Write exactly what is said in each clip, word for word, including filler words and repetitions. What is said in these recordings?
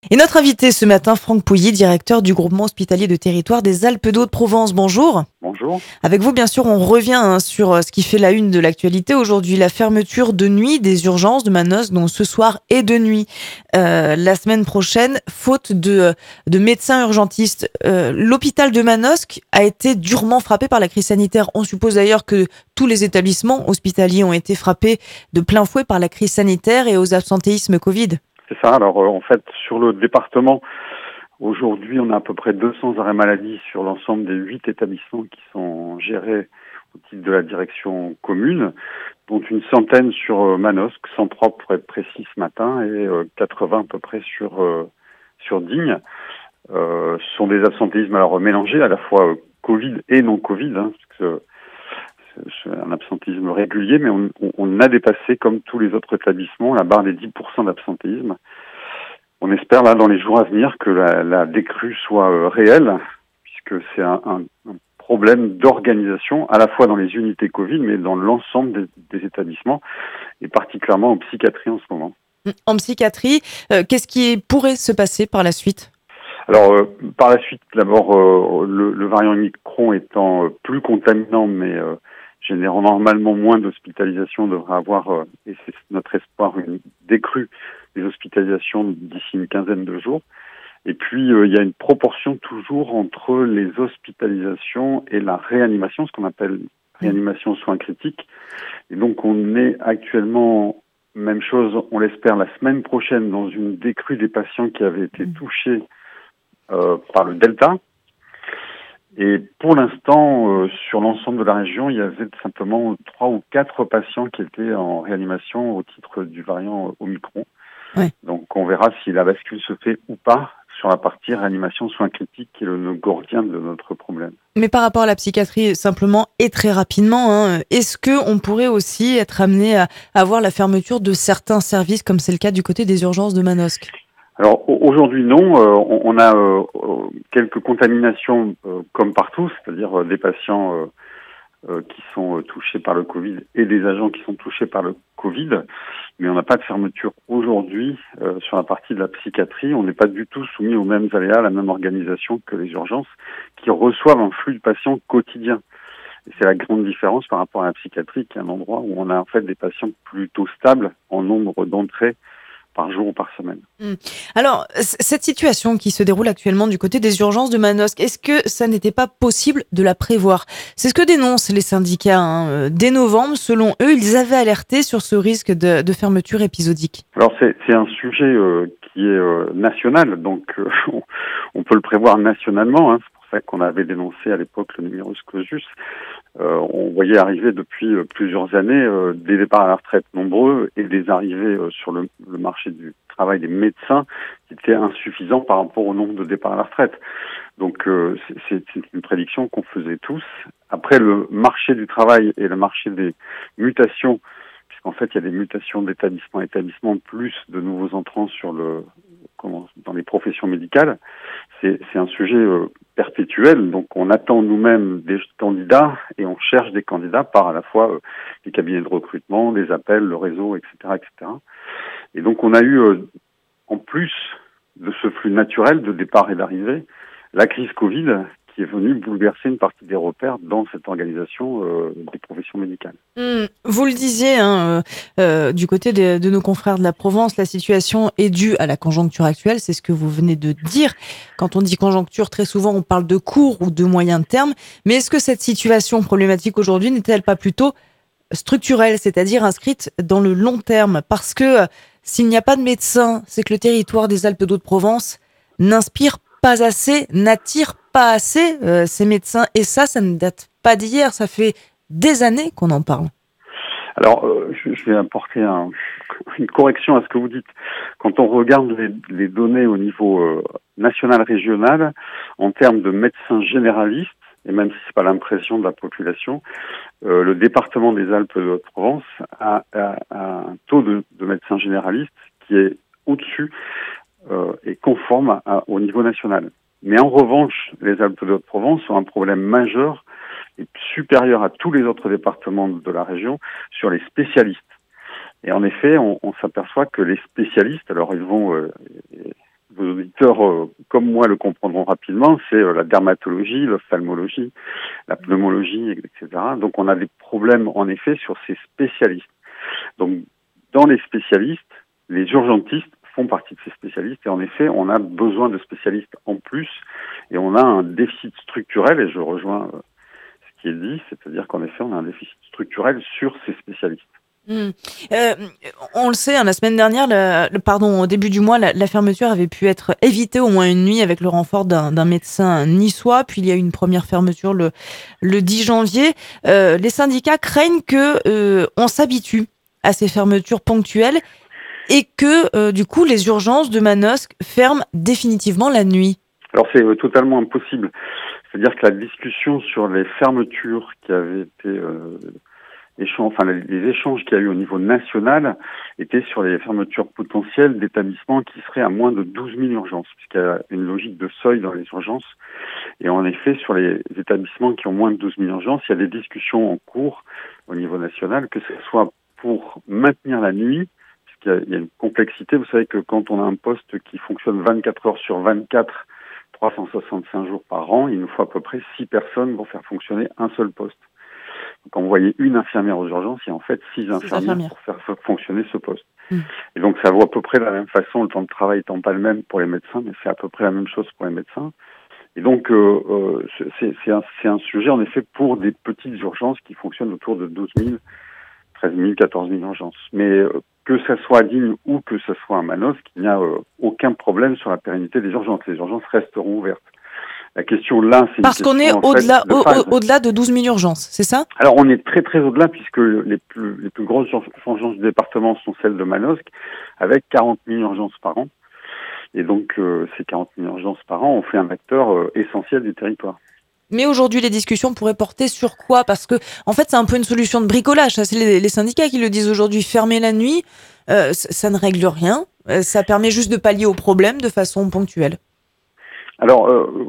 Et notre invité ce matin, Franck Pouilly, directeur du groupement hospitalier de territoire des Alpes de Haute-Provence. Bonjour. Bonjour. Avec vous, bien sûr, on revient hein, sur euh, ce qui fait la une de l'actualité aujourd'hui, la fermeture de nuit des urgences de Manosque, donc ce soir et de nuit euh, la semaine prochaine, faute de, de médecins urgentistes. Euh, l'hôpital de Manosque a été durement frappé par la crise sanitaire. On suppose d'ailleurs que tous les établissements hospitaliers ont été frappés de plein fouet par la crise sanitaire et aux absentéismes Covid. C'est ça. Alors, euh, en fait, sur le département, aujourd'hui, on a à peu près deux cents arrêts maladie sur l'ensemble des huit établissements qui sont gérés au titre de la direction commune, dont une centaine sur euh, Manosque, cent trois pour être précis ce matin, et euh, quatre-vingts à peu près sur euh, sur Digne. Euh, ce sont des absentéismes alors mélangés, à la fois euh, Covid et non Covid, hein, parce que c'est un absentéisme régulier, mais on, on a dépassé, comme tous les autres établissements, la barre des dix pour cent d'absentéisme. On espère, là, dans les jours à venir, que la, la décrue soit euh, réelle, puisque c'est un, un, un problème d'organisation, à la fois dans les unités Covid, mais dans l'ensemble des, des établissements, et particulièrement en psychiatrie en ce moment. En psychiatrie, euh, qu'est-ce qui pourrait se passer par la suite ? Alors, euh, par la suite, d'abord, euh, le, le variant Omicron étant euh, plus contaminant, mais euh, générant normalement moins d'hospitalisations, devrait avoir, euh, et c'est notre espoir, une décrue des hospitalisations d'ici une quinzaine de jours. Et puis, euh, il y a une proportion toujours entre les hospitalisations et la réanimation, ce qu'on appelle réanimation soins critiques. Et donc, on est actuellement, même chose, on l'espère, la semaine prochaine, dans une décrue des patients qui avaient été touchés Euh, par le Delta. Et pour l'instant, euh, sur l'ensemble de la région, il y avait simplement trois ou quatre patients qui étaient en réanimation au titre du variant Omicron. Ouais. Donc on verra si la bascule se fait ou pas sur la partie réanimation soins critiques, qui est le nœud gordien de notre problème. Mais par rapport à la psychiatrie, simplement et très rapidement, hein, est-ce qu'on pourrait aussi être amené à avoir la fermeture de certains services, comme c'est le cas du côté des urgences de Manosque ? Alors aujourd'hui non, euh, on, on a euh, quelques contaminations euh, comme partout, c'est-à-dire euh, des patients euh, euh, qui sont euh, touchés par le Covid et des agents qui sont touchés par le Covid, mais on n'a pas de fermeture aujourd'hui euh, sur la partie de la psychiatrie. On n'est pas du tout soumis aux mêmes aléas, à la même organisation que les urgences, qui reçoivent un flux de patients quotidien. Et c'est la grande différence par rapport à la psychiatrie, qui est un endroit où on a en fait des patients plutôt stables en nombre d'entrées par jour ou par semaine. Mmh. Alors, c- cette situation qui se déroule actuellement du côté des urgences de Manosque, est-ce que ça n'était pas possible de la prévoir ? C'est ce que dénoncent les syndicats. Hein. Euh, Dès novembre, selon eux, ils avaient alerté sur ce risque de, de fermeture épisodique. Alors c'est, c'est un sujet euh, qui est euh, national, donc euh, on, on peut le prévoir nationalement. Hein. C'est pour ça qu'on avait dénoncé à l'époque le numerus clausus. Euh, on voyait arriver depuis euh, plusieurs années euh, des départs à la retraite nombreux et des arrivées euh, sur le, le marché du travail des médecins qui étaient insuffisants par rapport au nombre de départs à la retraite. Donc euh, c'est, c'est, c'est une prédiction qu'on faisait tous. Après, le marché du travail et le marché des mutations, puisqu'en fait il y a des mutations d'établissement à établissement, plus de nouveaux entrants sur le comment, dans les professions médicales, c'est, c'est un sujet euh, perpétuel. Donc on attend nous-mêmes des candidats et on cherche des candidats par à la fois euh, les cabinets de recrutement, les appels, le réseau, et cetera, et cetera. Et donc on a eu, euh, en plus de ce flux naturel de départ et d'arrivée, la crise Covid qui est venue bouleverser une partie des repères dans cette organisation euh, des professions médicales. Mmh. Vous le disiez, hein, euh, euh, du côté de, de nos confrères de la Provence, la situation est due à la conjoncture actuelle, c'est ce que vous venez de dire. Quand on dit conjoncture, très souvent on parle de court ou de moyen terme, mais est-ce que cette situation problématique aujourd'hui n'est-elle pas plutôt structurelle, c'est-à-dire inscrite dans le long terme ? Parce que euh, s'il n'y a pas de médecins, c'est que le territoire des Alpes d'Haute-Provence n'inspire pas assez, n'attire pas assez euh, ces médecins. Et ça, ça ne date pas d'hier, ça fait des années qu'on en parle. Alors, euh, je, je vais apporter un, une correction à ce que vous dites. Quand on regarde les, les données au niveau euh, national, régional, en termes de médecins généralistes, et même si c'est pas l'impression de la population, euh, le département des Alpes de Haute-Provence a, a, a un taux de, de médecins généralistes qui est au-dessus euh, et conforme à, à, au niveau national. Mais en revanche, les Alpes de Haute-Provence ont un problème majeur et supérieur à tous les autres départements de la région sur les spécialistes. Et en effet, on, on s'aperçoit que les spécialistes, alors ils vont euh, vos auditeurs, euh, comme moi, le comprendront rapidement, c'est euh, la dermatologie, l'ophtalmologie, la pneumologie, et cetera. Donc, on a des problèmes, en effet, sur ces spécialistes. Donc, dans les spécialistes, les urgentistes font partie de ces spécialistes. Et en effet, on a besoin de spécialistes en plus. Et on a un déficit structurel, et je rejoins euh, ce qui est dit, c'est-à-dire qu'en effet, on a un déficit structurel sur ces spécialistes. Mmh. Euh, on le sait, hein, la semaine dernière, le, le- pardon, au début du mois, la, la fermeture avait pu être évitée au moins une nuit avec le renfort d'un, d'un médecin niçois. Puis il y a eu une première fermeture le, le dix janvier. Euh, les syndicats craignent que euh, on s'habitue à ces fermetures ponctuelles et que euh, du coup les urgences de Manosque ferment définitivement la nuit. Alors, c'est euh, totalement impossible. C'est-à-dire que la discussion sur les fermetures qui avaient été euh, échanges, enfin les, les échanges qu'il y a eu au niveau national étaient sur les fermetures potentielles d'établissements qui seraient à moins de douze mille urgences, puisqu'il y a une logique de seuil dans les urgences. Et en effet, sur les établissements qui ont moins de douze mille urgences, il y a des discussions en cours au niveau national, que ce soit pour maintenir la nuit, puisqu'il y a, il y a une complexité. Vous savez que quand on a un poste qui fonctionne vingt-quatre heures sur vingt-quatre, trois cent soixante-cinq jours par an, il nous faut à peu près six personnes pour faire fonctionner un seul poste. Quand vous voyez une infirmière aux urgences, il y a en fait six infirmières, infirmières. pour faire fonctionner ce poste. Mmh. Et donc ça vaut à peu près de la même façon, le temps de travail étant pas le même pour les médecins, mais c'est à peu près la même chose pour les médecins. Et donc euh, euh, c'est, c'est, un, c'est un sujet en effet pour des petites urgences qui fonctionnent autour de douze mille, treize mille, quatorze mille urgences. Mais euh, que ça soit à Digne ou que ça soit à Manosque, il n'y a euh, aucun problème sur la pérennité des urgences. Les urgences resteront ouvertes. La question là, c'est parce une qu'on est question, au-delà, fait, de au, au-delà de douze mille urgences, c'est ça? Alors on est très très au-delà puisque les plus les plus grosses urgences du département sont celles de Manosque, avec quarante mille urgences par an. Et donc euh, ces quarante mille urgences par an ont fait un acteur euh, essentiel du territoire. Mais aujourd'hui, les discussions pourraient porter sur quoi? Parce que, en fait, c'est un peu une solution de bricolage. Ça, c'est les, les syndicats qui le disent aujourd'hui. Fermer la nuit, euh, ça, ça ne règle rien. Euh, ça permet juste de pallier au problème de façon ponctuelle. Alors, euh,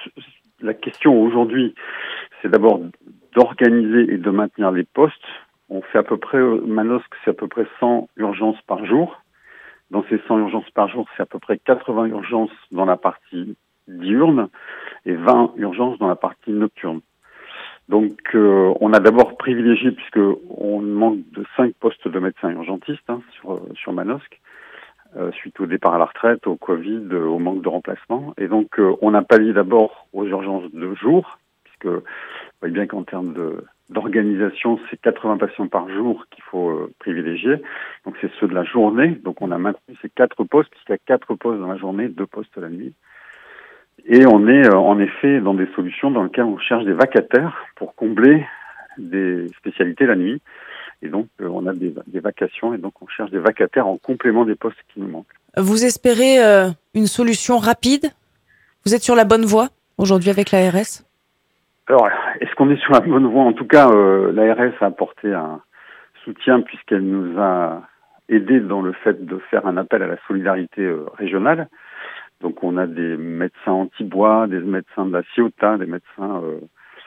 la question aujourd'hui, c'est d'abord d'organiser et de maintenir les postes. On fait à peu près, Manosque, c'est à peu près cent urgences par jour. Dans ces cent urgences par jour, c'est à peu près quatre-vingts urgences dans la partie diurne et vingt urgences dans la partie nocturne. Donc, euh, on a d'abord privilégié, puisque on manque de cinq postes de médecins urgentistes hein, sur, sur Manosque, euh, suite au départ à la retraite, au Covid, euh, au manque de remplacement. Et donc, euh, on a pallié d'abord aux urgences de jour, puisque vous voyez bien qu'en termes de, d'organisation, c'est quatre-vingts patients par jour qu'il faut euh, privilégier. Donc, c'est ceux de la journée. Donc, on a maintenu ces quatre postes, puisqu'il y a quatre postes dans la journée, deux postes la nuit. Et on est euh, en effet dans des solutions dans lesquelles on cherche des vacataires pour combler des spécialités la nuit. Et donc, euh, on a des, des vacations et donc on cherche des vacataires en complément des postes qui nous manquent. Vous espérez euh, une solution rapide? Vous êtes sur la bonne voie aujourd'hui avec l'A R S? Alors, est-ce qu'on est sur la bonne voie? En tout cas, euh, l'A R S a apporté un soutien puisqu'elle nous a aidés dans le fait de faire un appel à la solidarité euh, régionale. Donc on a des médecins anti-bois, des médecins de la Ciotat, des médecins euh,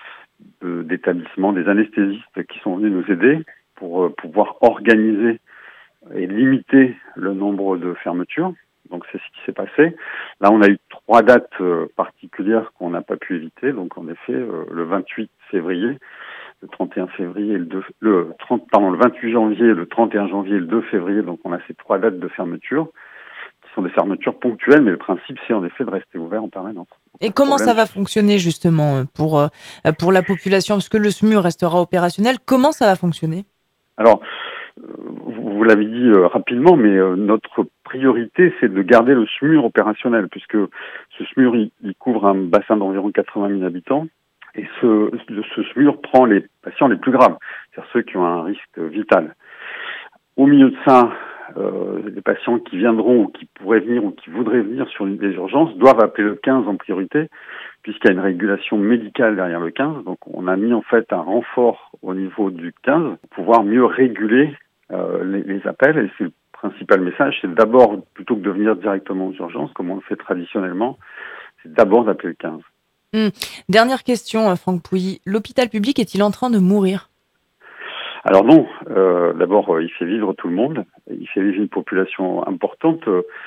de, d'établissement, des anesthésistes qui sont venus nous aider pour euh, pouvoir organiser et limiter le nombre de fermetures. Donc c'est ce qui s'est passé. Là on a eu trois dates euh, particulières qu'on n'a pas pu éviter. Donc en effet euh, le vingt-huit février, le trente et un février et le, deux, le trente pardon le vingt-huit janvier, le trente et un janvier et le deux février. Donc on a ces trois dates de fermeture. Ce sont des fermetures ponctuelles, mais le principe, c'est en effet de rester ouvert en permanence. Et comment problème, ça va fonctionner justement pour, pour la population? Parce que le S M U restera opérationnel. Comment ça va fonctionner? Alors, vous, vous l'avez dit euh, rapidement, mais euh, notre priorité, c'est de garder le S M U opérationnel, puisque ce S M U, il, il couvre un bassin d'environ quatre-vingt mille habitants, et ce, ce S M U prend les patients les plus graves, c'est-à-dire ceux qui ont un risque vital. Au milieu de ça, Euh, les patients qui viendront ou qui pourraient venir ou qui voudraient venir sur les urgences doivent appeler le quinze en priorité, puisqu'il y a une régulation médicale derrière le quinze. Donc on a mis en fait un renfort au niveau du quinze pour pouvoir mieux réguler euh, les, les appels. Et c'est le principal message, c'est d'abord, plutôt que de venir directement aux urgences, comme on le fait traditionnellement, c'est d'abord d'appeler le quinze. Mmh. Dernière question, Franck Pouilly. L'hôpital public est-il en train de mourir? Alors non, euh, d'abord euh, il fait vivre tout le monde, il fait vivre une population importante. Euh,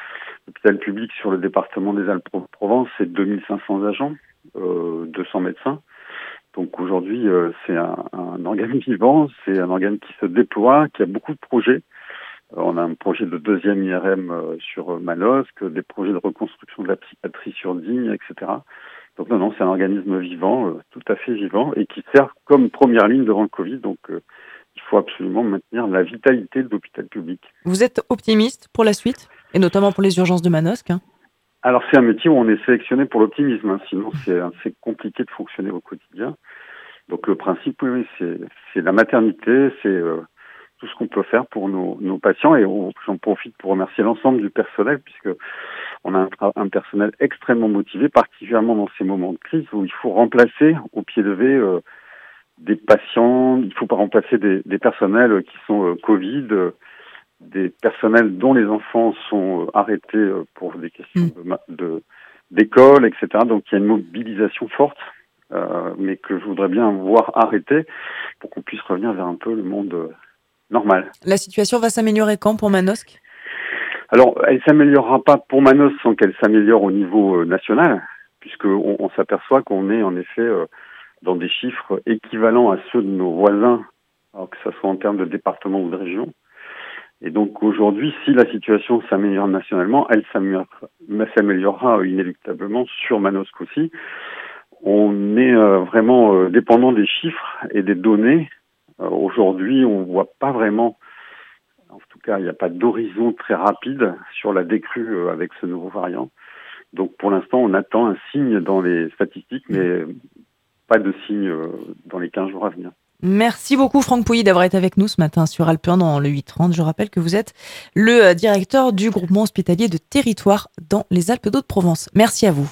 L'hôpital public sur le département des Alpes-de-Provence, c'est deux mille cinq cents agents, euh, deux cents médecins. Donc aujourd'hui, euh, c'est un, un organe vivant, c'est un organe qui se déploie, qui a beaucoup de projets. Euh, on a un projet de deuxième I R M euh, sur Manosque, des projets de reconstruction de la psychiatrie sur Digne, et cetera. Donc non, non, c'est un organisme vivant, euh, tout à fait vivant, et qui sert comme première ligne devant le Covid. Donc euh, il faut absolument maintenir la vitalité de l'hôpital public. Vous êtes optimiste pour la suite, et notamment pour les urgences de Manosque, hein? Alors c'est un métier où on est sélectionné pour l'optimisme, hein, sinon c'est assez compliqué de fonctionner au quotidien. Donc le principe, oui, oui c'est, c'est la maternité, c'est euh, tout ce qu'on peut faire pour nos, nos patients, et on, j'en profite pour remercier l'ensemble du personnel, puisque on a un, un personnel extrêmement motivé, particulièrement dans ces moments de crise où il faut remplacer au pied levé euh, des patients, il ne faut pas remplacer des, des personnels qui sont euh, Covid, euh, des personnels dont les enfants sont euh, arrêtés euh, pour des questions Mmh. de, de, d'école, et cetera. Donc il y a une mobilisation forte, euh, mais que je voudrais bien voir arrêter pour qu'on puisse revenir vers un peu le monde euh, normal. La situation va s'améliorer quand pour Manosque ? Alors, elle s'améliorera pas pour Manosque sans qu'elle s'améliore au niveau euh, national, puisqu'on on s'aperçoit qu'on est en effet euh, dans des chiffres équivalents à ceux de nos voisins, alors que ce soit en termes de département ou de région. Et donc aujourd'hui, si la situation s'améliore nationalement, elle s'améliorera, s'améliorera inéluctablement sur Manosque aussi. On est euh, vraiment euh, dépendant des chiffres et des données. Euh, aujourd'hui, on voit pas vraiment, en tout cas, il n'y a pas d'horizon très rapide sur la décrue euh, avec ce nouveau variant. Donc pour l'instant, on attend un signe dans les statistiques, mais pas de signe euh, dans les quinze jours à venir. Merci beaucoup Franck Pouilly d'avoir été avec nous ce matin sur Alpe un dans le huit trente. Je rappelle que vous êtes le directeur du groupement hospitalier de territoire dans les Alpes-de-Haute-Provence. Merci à vous.